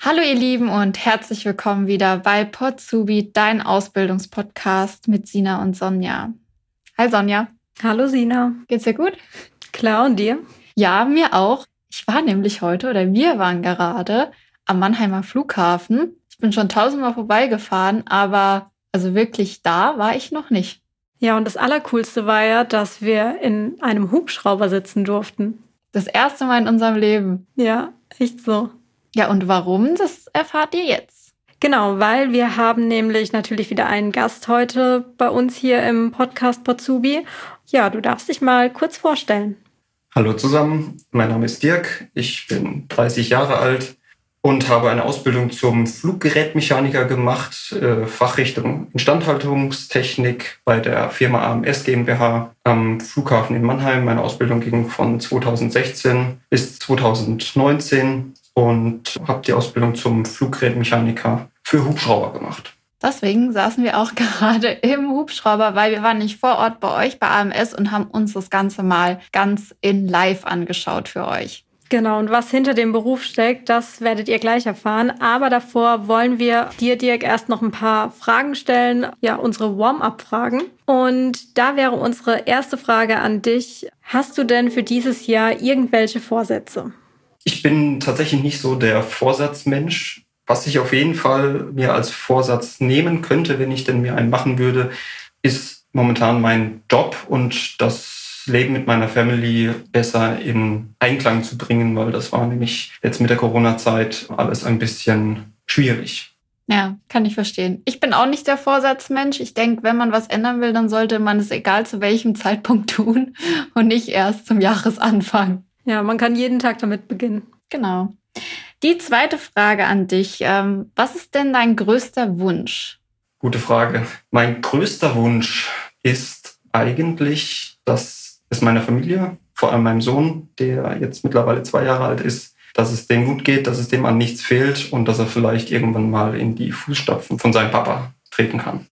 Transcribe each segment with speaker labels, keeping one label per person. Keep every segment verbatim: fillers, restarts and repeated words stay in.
Speaker 1: Hallo ihr Lieben und herzlich willkommen wieder bei Podsubi, dein Ausbildungspodcast mit Sina und Sonja. Hi Sonja.
Speaker 2: Hallo Sina.
Speaker 1: Geht's dir gut?
Speaker 2: Klar, und dir?
Speaker 1: Ja, mir auch. Ich war nämlich heute, oder wir waren gerade am Mannheimer Flughafen. Ich bin schon tausendmal vorbeigefahren, aber also wirklich da war ich noch nicht.
Speaker 2: Ja, und das Allercoolste war ja, dass wir in einem Hubschrauber sitzen durften.
Speaker 1: Das erste Mal in unserem Leben.
Speaker 2: Ja, echt so.
Speaker 1: Ja, und warum, das erfahrt ihr jetzt.
Speaker 2: Genau, weil wir haben nämlich natürlich wieder einen Gast heute bei uns hier im Podcast Podsubi. Ja, du darfst dich mal kurz vorstellen.
Speaker 3: Hallo zusammen, mein Name ist Dirk, ich bin dreißig Jahre alt und habe eine Ausbildung zum Fluggerätmechaniker gemacht, äh, Fachrichtung Instandhaltungstechnik bei der Firma A M S GmbH am Flughafen in Mannheim. Meine Ausbildung ging von zweitausendsechzehn bis zweitausendneunzehn. Und habe die Ausbildung zum Fluggerätmechaniker für Hubschrauber gemacht.
Speaker 1: Deswegen saßen wir auch gerade im Hubschrauber, weil wir waren nicht vor Ort bei euch bei A M S und haben uns das Ganze mal ganz in live angeschaut für euch.
Speaker 2: Genau, und was hinter dem Beruf steckt, das werdet ihr gleich erfahren. Aber davor wollen wir dir, Dirk, erst noch ein paar Fragen stellen, ja, unsere Warm-up-Fragen. Und da wäre unsere erste Frage an dich: Hast du denn für dieses Jahr irgendwelche Vorsätze?
Speaker 3: Ich bin tatsächlich nicht so der Vorsatzmensch. Was ich auf jeden Fall mir als Vorsatz nehmen könnte, wenn ich denn mir einen machen würde, ist momentan mein Job und das Leben mit meiner Family besser in Einklang zu bringen, weil das war nämlich jetzt mit der Corona-Zeit alles ein bisschen schwierig.
Speaker 1: Ja, kann ich verstehen. Ich bin auch nicht der Vorsatzmensch. Ich denke, wenn man was ändern will, dann sollte man es egal zu welchem Zeitpunkt tun und nicht erst zum Jahresanfang.
Speaker 2: Ja, man kann jeden Tag damit beginnen.
Speaker 1: Genau. Die zweite Frage an dich. Ähm, was ist denn dein größter Wunsch?
Speaker 3: Gute Frage. Mein größter Wunsch ist eigentlich, dass es meiner Familie, vor allem meinem Sohn, der jetzt mittlerweile zwei Jahre alt ist, dass es dem gut geht, dass es dem an nichts fehlt und dass er vielleicht irgendwann mal in die Fußstapfen von seinem Papa treten kann.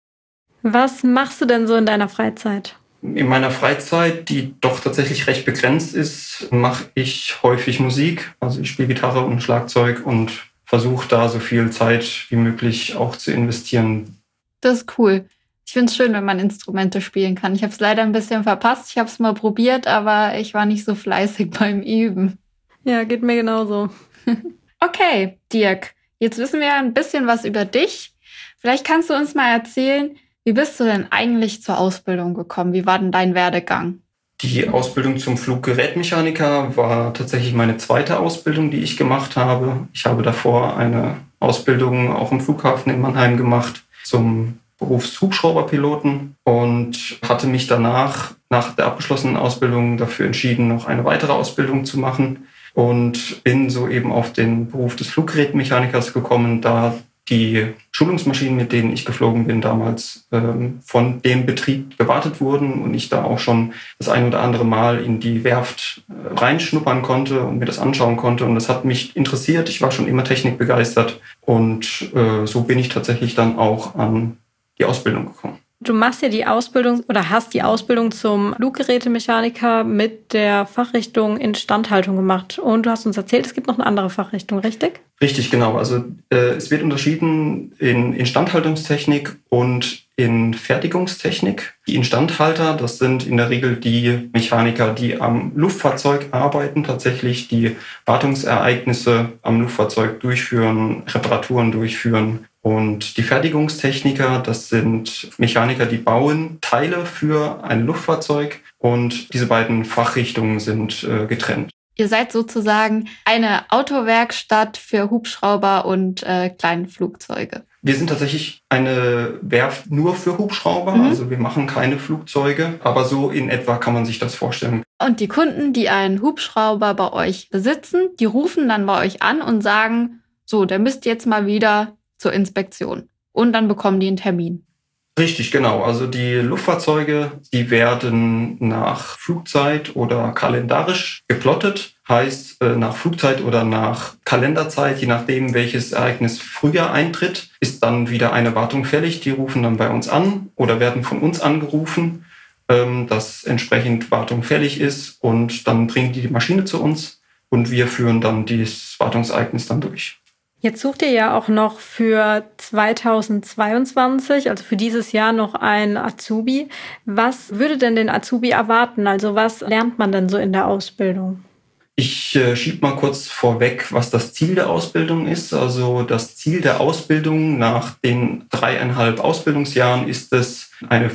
Speaker 2: Was machst du denn so in deiner Freizeit?
Speaker 3: In meiner Freizeit, die doch tatsächlich recht begrenzt ist, mache ich häufig Musik. Also ich spiele Gitarre und Schlagzeug und versuche da so viel Zeit wie möglich auch zu investieren.
Speaker 1: Das ist cool. Ich finde es schön, wenn man Instrumente spielen kann. Ich habe es leider ein bisschen verpasst. Ich habe es mal probiert, aber ich war nicht so fleißig beim Üben.
Speaker 2: Ja, geht mir genauso.
Speaker 1: Okay, Dirk, jetzt wissen wir ein bisschen was über dich. Vielleicht kannst du uns mal erzählen, wie bist du denn eigentlich zur Ausbildung gekommen? Wie war denn dein Werdegang?
Speaker 3: Die Ausbildung zum Fluggerätmechaniker war tatsächlich meine zweite Ausbildung, die ich gemacht habe. Ich habe davor eine Ausbildung auch im Flughafen in Mannheim gemacht zum Berufshubschrauberpiloten und hatte mich danach, nach der abgeschlossenen Ausbildung, dafür entschieden, noch eine weitere Ausbildung zu machen und bin so eben auf den Beruf des Fluggerätmechanikers gekommen, da die Schulungsmaschinen, mit denen ich geflogen bin, damals ähm, von dem Betrieb gewartet wurden und ich da auch schon das ein oder andere Mal in die Werft äh, reinschnuppern konnte und mir das anschauen konnte. Und das hat mich interessiert. Ich war schon immer technikbegeistert und äh, so bin ich tatsächlich dann auch an die Ausbildung gekommen.
Speaker 2: Du machst ja die Ausbildung oder hast die Ausbildung zum Fluggerätemechaniker mit der Fachrichtung Instandhaltung gemacht. Und du hast uns erzählt, es gibt noch eine andere Fachrichtung, richtig?
Speaker 3: Richtig, genau. Also äh, es wird unterschieden in Instandhaltungstechnik und in Fertigungstechnik. Die Instandhalter, das sind in der Regel die Mechaniker, die am Luftfahrzeug arbeiten, tatsächlich die Wartungsereignisse am Luftfahrzeug durchführen, Reparaturen durchführen. Und die Fertigungstechniker, das sind Mechaniker, die bauen Teile für ein Luftfahrzeug und diese beiden Fachrichtungen sind äh, getrennt.
Speaker 1: Ihr seid sozusagen eine Autowerkstatt für Hubschrauber und äh, kleine Flugzeuge.
Speaker 3: Wir sind tatsächlich eine Werft nur für Hubschrauber, mhm. Also wir machen keine Flugzeuge, aber so in etwa kann man sich das vorstellen.
Speaker 1: Und die Kunden, die einen Hubschrauber bei euch besitzen, die rufen dann bei euch an und sagen, so, der müsst jetzt mal wieder zur Inspektion. Und dann bekommen die einen Termin.
Speaker 3: Richtig, genau. Also die Luftfahrzeuge, die werden nach Flugzeit oder kalendarisch geplottet. Heißt, nach Flugzeit oder nach Kalenderzeit, je nachdem, welches Ereignis früher eintritt, ist dann wieder eine Wartung fällig. Die rufen dann bei uns an oder werden von uns angerufen, dass entsprechend Wartung fällig ist. Und dann bringen die die Maschine zu uns und wir führen dann dieses Wartungsereignis dann durch.
Speaker 2: Jetzt sucht ihr ja auch noch für zweitausendzweiundzwanzig, also für dieses Jahr, noch einen Azubi. Was würde denn den Azubi erwarten? Also was lernt man denn so in der Ausbildung?
Speaker 3: Ich äh, schiebe mal kurz vorweg, was das Ziel der Ausbildung ist. Also das Ziel der Ausbildung nach den dreieinhalb Ausbildungsjahren ist es, eine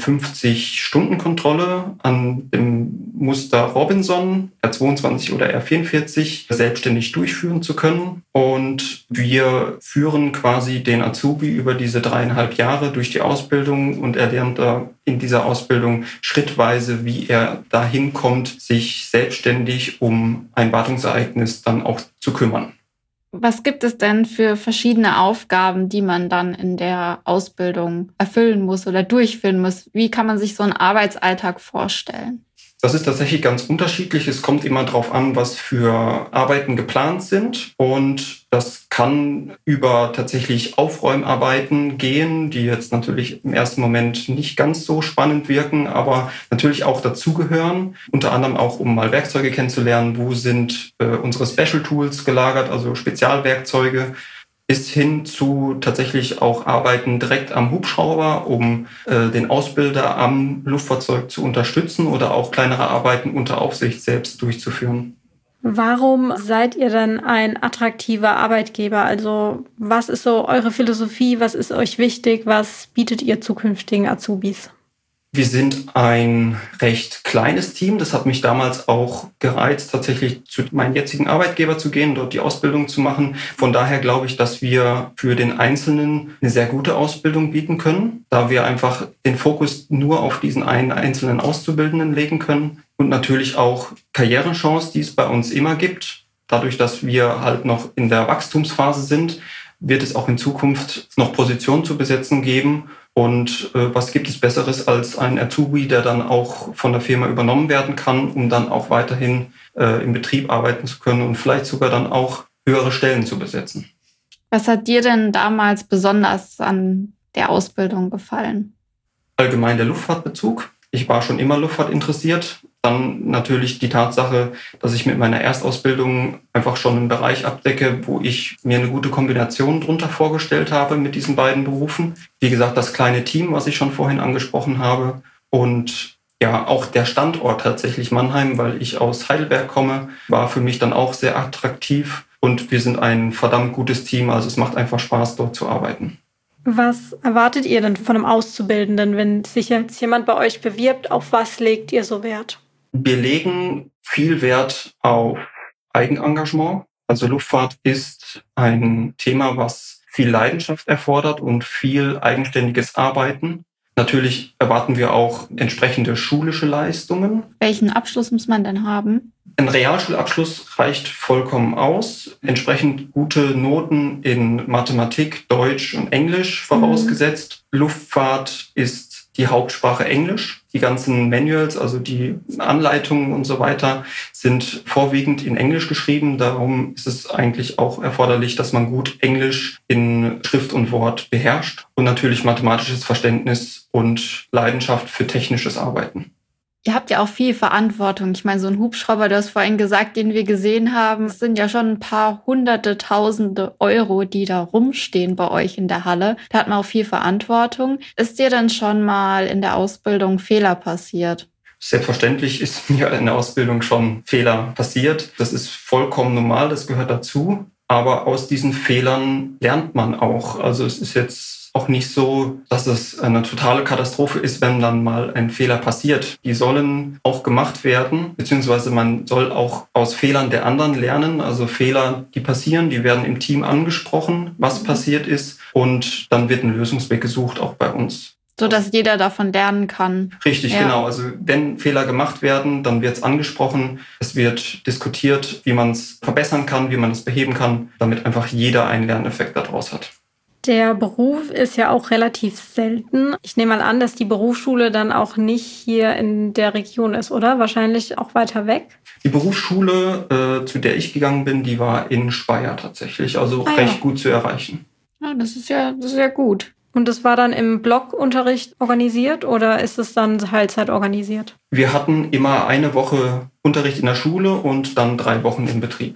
Speaker 3: fünfzig-Stunden-Kontrolle an dem Muster Robinson, R zweiundzwanzig oder R vierundvierzig, selbstständig durchführen zu können. Und wir führen quasi den Azubi über diese dreieinhalb Jahre durch die Ausbildung und er lernt da in dieser Ausbildung schrittweise, wie er dahin kommt, sich selbstständig um ein Wartungsereignis dann auch zu kümmern.
Speaker 1: Was gibt es denn für verschiedene Aufgaben, die man dann in der Ausbildung erfüllen muss oder durchführen muss? Wie kann man sich so einen Arbeitsalltag vorstellen?
Speaker 3: Das ist tatsächlich ganz unterschiedlich. Es kommt immer darauf an, was für Arbeiten geplant sind. Und das kann über tatsächlich Aufräumarbeiten gehen, die jetzt natürlich im ersten Moment nicht ganz so spannend wirken, aber natürlich auch dazugehören. Unter anderem auch, um mal Werkzeuge kennenzulernen. Wo sind äh, unsere Special Tools gelagert, also Spezialwerkzeuge? Bis hin zu tatsächlich auch Arbeiten direkt am Hubschrauber, um äh, den Ausbilder am Luftfahrzeug zu unterstützen oder auch kleinere Arbeiten unter Aufsicht selbst durchzuführen.
Speaker 2: Warum seid ihr denn ein attraktiver Arbeitgeber? Also was ist so eure Philosophie? Was ist euch wichtig? Was bietet ihr zukünftigen Azubis?
Speaker 3: Wir sind ein recht kleines Team. Das hat mich damals auch gereizt, tatsächlich zu meinem jetzigen Arbeitgeber zu gehen, dort die Ausbildung zu machen. Von daher glaube ich, dass wir für den Einzelnen eine sehr gute Ausbildung bieten können, da wir einfach den Fokus nur auf diesen einen einzelnen Auszubildenden legen können und natürlich auch Karrierechancen, die es bei uns immer gibt. Dadurch, dass wir halt noch in der Wachstumsphase sind, wird es auch in Zukunft noch Positionen zu besetzen geben. Und äh, was gibt es Besseres als ein Azubi, der dann auch von der Firma übernommen werden kann, um dann auch weiterhin äh, im Betrieb arbeiten zu können und vielleicht sogar dann auch höhere Stellen zu besetzen.
Speaker 1: Was hat dir denn damals besonders an der Ausbildung gefallen?
Speaker 3: Allgemein der Luftfahrtbezug. Ich war schon immer Luftfahrt interessiert. Dann natürlich die Tatsache, dass ich mit meiner Erstausbildung einfach schon einen Bereich abdecke, wo ich mir eine gute Kombination drunter vorgestellt habe mit diesen beiden Berufen. Wie gesagt, das kleine Team, was ich schon vorhin angesprochen habe. Und ja, auch der Standort tatsächlich Mannheim, weil ich aus Heidelberg komme, war für mich dann auch sehr attraktiv. Und wir sind ein verdammt gutes Team, also es macht einfach Spaß, dort zu arbeiten.
Speaker 2: Was erwartet ihr denn von einem Auszubildenden, wenn sich jetzt jemand bei euch bewirbt? Auf was legt ihr so Wert?
Speaker 3: Wir legen viel Wert auf Eigenengagement. Also Luftfahrt ist ein Thema, was viel Leidenschaft erfordert und viel eigenständiges Arbeiten. Natürlich erwarten wir auch entsprechende schulische Leistungen.
Speaker 1: Welchen Abschluss muss man denn haben?
Speaker 3: Ein Realschulabschluss reicht vollkommen aus. Entsprechend gute Noten in Mathematik, Deutsch und Englisch vorausgesetzt. Mhm. Luftfahrt ist die Hauptsprache Englisch. Die ganzen Manuals, also die Anleitungen und so weiter, sind vorwiegend in Englisch geschrieben. Darum ist es eigentlich auch erforderlich, dass man gut Englisch in Schrift und Wort beherrscht und natürlich mathematisches Verständnis und Leidenschaft für technisches Arbeiten.
Speaker 1: Ihr habt ja auch viel Verantwortung. Ich meine, so ein Hubschrauber, du hast vorhin gesagt, den wir gesehen haben, es sind ja schon ein paar hunderte, tausende Euro, die da rumstehen bei euch in der Halle. Da hat man auch viel Verantwortung. Ist dir dann schon mal in der Ausbildung Fehler passiert?
Speaker 3: Selbstverständlich ist mir in der Ausbildung schon Fehler passiert. Das ist vollkommen normal, das gehört dazu. Aber aus diesen Fehlern lernt man auch. Also es ist jetzt auch nicht so, dass es eine totale Katastrophe ist, wenn dann mal ein Fehler passiert. Die sollen auch gemacht werden, beziehungsweise man soll auch aus Fehlern der anderen lernen. Also Fehler, die passieren, die werden im Team angesprochen, was passiert ist. Und dann wird ein Lösungsweg gesucht, auch bei uns.
Speaker 1: So dass jeder davon lernen kann.
Speaker 3: Richtig, ja. Genau. Also wenn Fehler gemacht werden, dann wird es angesprochen. Es wird diskutiert, wie man es verbessern kann, wie man es beheben kann, damit einfach jeder einen Lerneffekt daraus hat.
Speaker 2: Der Beruf ist ja auch relativ selten. Ich nehme mal an, dass die Berufsschule dann auch nicht hier in der Region ist, oder? Wahrscheinlich auch weiter weg.
Speaker 3: Die Berufsschule, äh, zu der ich gegangen bin, die war in Speyer tatsächlich, also ah, recht ja. gut zu erreichen.
Speaker 1: Ja, das ist ja, das ist ja gut.
Speaker 2: Und das war dann im Blockunterricht organisiert oder ist es dann Teilzeit organisiert?
Speaker 3: Wir hatten immer eine Woche Unterricht in der Schule und dann drei Wochen im Betrieb.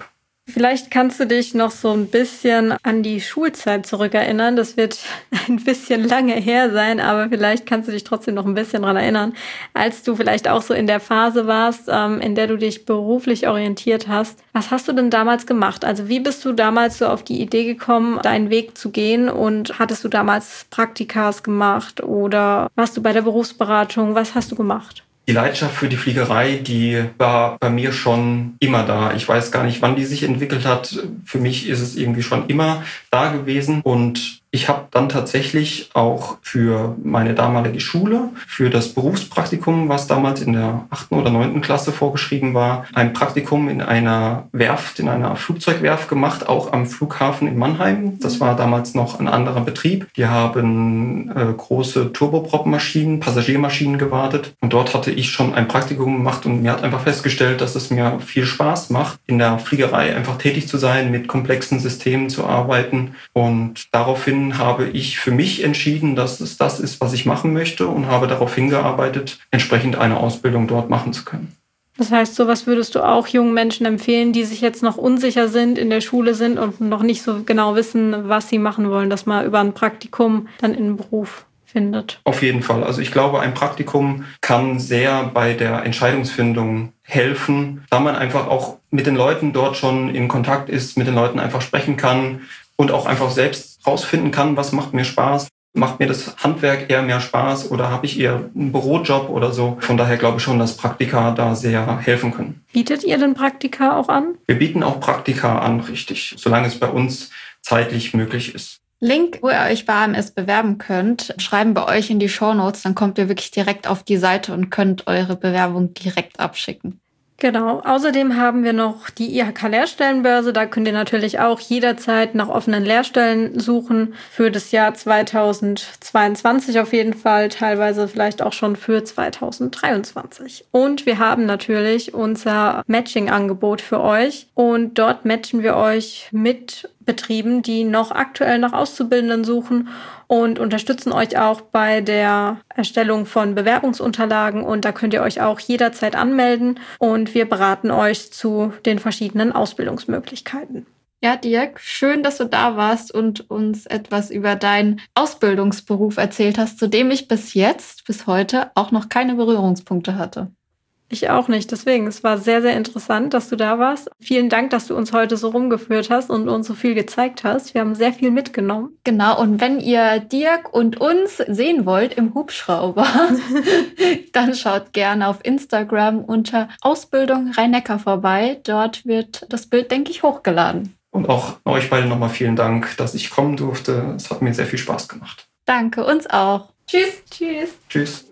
Speaker 2: Vielleicht kannst du dich noch so ein bisschen an die Schulzeit zurückerinnern. Das wird ein bisschen lange her sein, aber vielleicht kannst du dich trotzdem noch ein bisschen dran erinnern, als du vielleicht auch so in der Phase warst, ähm, in der du dich beruflich orientiert hast. Was hast du denn damals gemacht? Also wie bist du damals so auf die Idee gekommen, deinen Weg zu gehen? Und hattest du damals Praktikas gemacht oder warst du bei der Berufsberatung? Was hast du gemacht?
Speaker 3: Die Leidenschaft für die Fliegerei, die war bei mir schon immer da. Ich weiß gar nicht, wann die sich entwickelt hat. Für mich ist es irgendwie schon immer da gewesen. Und ich habe dann tatsächlich auch für meine damalige Schule, für das Berufspraktikum, was damals in der achten oder neunten Klasse vorgeschrieben war, ein Praktikum in einer Werft, in einer Flugzeugwerft gemacht, auch am Flughafen in Mannheim. Das war damals noch ein anderer Betrieb. Die haben äh, große Turbopropmaschinen, Passagiermaschinen gewartet. Und dort hatte ich schon ein Praktikum gemacht und mir hat einfach festgestellt, dass es mir viel Spaß macht, in der Fliegerei einfach tätig zu sein, mit komplexen Systemen zu arbeiten. Und daraufhin habe ich für mich entschieden, dass es das ist, was ich machen möchte und habe darauf hingearbeitet, entsprechend eine Ausbildung dort machen zu können.
Speaker 2: Das heißt, sowas würdest du auch jungen Menschen empfehlen, die sich jetzt noch unsicher sind, in der Schule sind und noch nicht so genau wissen, was sie machen wollen, dass man über ein Praktikum dann in einen Beruf findet?
Speaker 3: Auf jeden Fall. Also ich glaube, ein Praktikum kann sehr bei der Entscheidungsfindung helfen, da man einfach auch mit den Leuten dort schon in Kontakt ist, mit den Leuten einfach sprechen kann und auch einfach selbst rausfinden kann, was macht mir Spaß. Macht mir das Handwerk eher mehr Spaß oder habe ich eher einen Bürojob oder so? Von daher glaube ich schon, dass Praktika da sehr helfen können.
Speaker 2: Bietet ihr denn Praktika auch an?
Speaker 3: Wir bieten auch Praktika an, richtig, solange es bei uns zeitlich möglich ist.
Speaker 1: Link, wo ihr euch bei A M S bewerben könnt, schreiben wir euch in die Shownotes, dann kommt ihr wirklich direkt auf die Seite und könnt eure Bewerbung direkt abschicken.
Speaker 2: Genau. Außerdem haben wir noch die I H K-Lehrstellenbörse. Da könnt ihr natürlich auch jederzeit nach offenen Lehrstellen suchen. Für das Jahr zweitausendzweiundzwanzig auf jeden Fall, teilweise vielleicht auch schon für zweitausenddreiundzwanzig. Und wir haben natürlich unser Matching-Angebot für euch. Und dort matchen wir euch mit Betrieben, die noch aktuell nach Auszubildenden suchen und unterstützen euch auch bei der Erstellung von Bewerbungsunterlagen. Und da könnt ihr euch auch jederzeit anmelden und wir beraten euch zu den verschiedenen Ausbildungsmöglichkeiten.
Speaker 1: Ja, Dirk, schön, dass du da warst und uns etwas über deinen Ausbildungsberuf erzählt hast, zu dem ich bis jetzt, bis heute auch noch keine Berührungspunkte hatte.
Speaker 2: Ich auch nicht. Deswegen, es war sehr, sehr interessant, dass du da warst. Vielen Dank, dass du uns heute so rumgeführt hast und uns so viel gezeigt hast. Wir haben sehr viel mitgenommen.
Speaker 1: Genau, und wenn ihr Dirk und uns sehen wollt im Hubschrauber, dann schaut gerne auf Instagram unter Ausbildung Rhein-Neckar vorbei. Dort wird das Bild, denke ich, hochgeladen.
Speaker 3: Und auch euch beide nochmal vielen Dank, dass ich kommen durfte. Es hat mir sehr viel Spaß gemacht.
Speaker 1: Danke, uns auch.
Speaker 2: Tschüss. Tschüss.
Speaker 3: Tschüss.